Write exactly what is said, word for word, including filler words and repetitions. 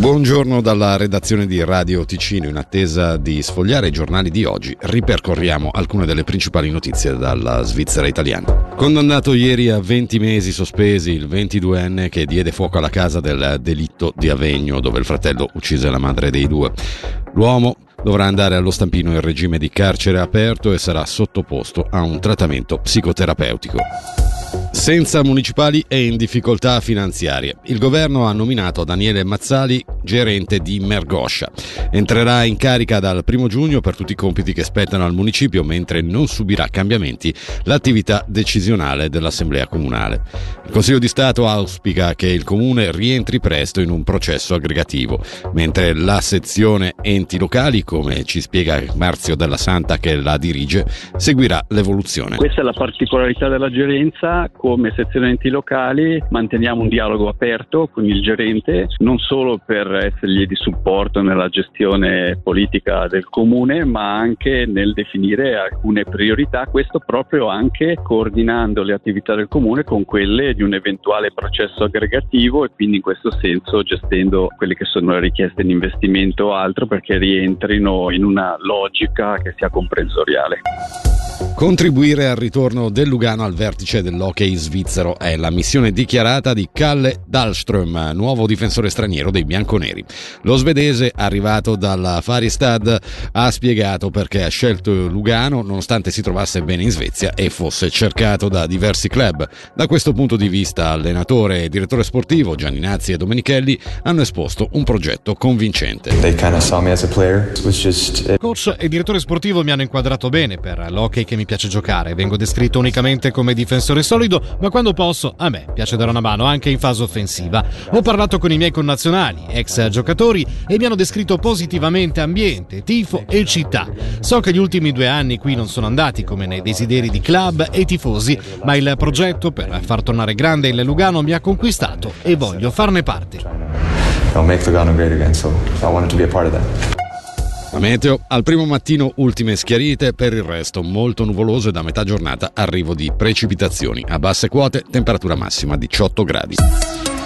Buongiorno dalla redazione di Radio Ticino. In attesa di sfogliare i giornali di oggi, ripercorriamo alcune delle principali notizie dalla Svizzera italiana. Condannato ieri a venti mesi sospesi il ventiduenne che diede fuoco alla casa del delitto di Avegno, dove il fratello uccise la madre dei due. L'uomo dovrà andare allo Stampino in regime di carcere aperto e sarà sottoposto a un trattamento psicoterapeutico. Senza municipali e in difficoltà finanziarie. Il governo ha nominato Daniele Mazzali gerente di Mergoscia. Entrerà in carica dal primo giugno per tutti i compiti che spettano al municipio, mentre non subirà cambiamenti l'attività decisionale dell'Assemblea Comunale. Il Consiglio di Stato auspica che il Comune rientri presto in un processo aggregativo, mentre la sezione enti locali, come ci spiega Marzio Della Santa che la dirige, seguirà l'evoluzione. Questa è la particolarità della gerenza. Come sezione enti locali manteniamo un dialogo aperto con il gerente, non solo per essergli di supporto nella gestione politica del comune, ma anche nel definire alcune priorità, questo proprio anche coordinando le attività del comune con quelle di un eventuale processo aggregativo e quindi in questo senso gestendo quelle che sono le richieste di investimento o altro perché rientrino in una logica che sia comprensoriale. Contribuire al ritorno del Lugano al vertice dell'hockey svizzero è la missione dichiarata di Kalle Dahlström, nuovo difensore straniero dei bianconeri. Lo svedese, arrivato dalla Färjestad, ha spiegato perché ha scelto Lugano nonostante si trovasse bene in Svezia e fosse cercato da diversi club. Da questo punto di vista, allenatore e direttore sportivo Gianni Nazzi e Domenichelli hanno esposto un progetto convincente. Coach e direttore sportivo mi hanno inquadrato bene per l'hockey che mi piace giocare. Vengo descritto unicamente come difensore solido, ma quando posso a me piace dare una mano anche in fase offensiva. Ho parlato con i miei connazionali, ex giocatori, e mi hanno descritto positivamente ambiente, tifo e città. So che gli ultimi due anni qui non sono andati come nei desideri di club e tifosi, ma il progetto per far tornare grande il Lugano mi ha conquistato e voglio farne parte. I'll make Lugano great again, so I wanted to be a part of that. La meteo, al primo mattino ultime schiarite, per il resto molto nuvoloso e da metà giornata arrivo di precipitazioni. A basse quote, temperatura massima diciotto gradi.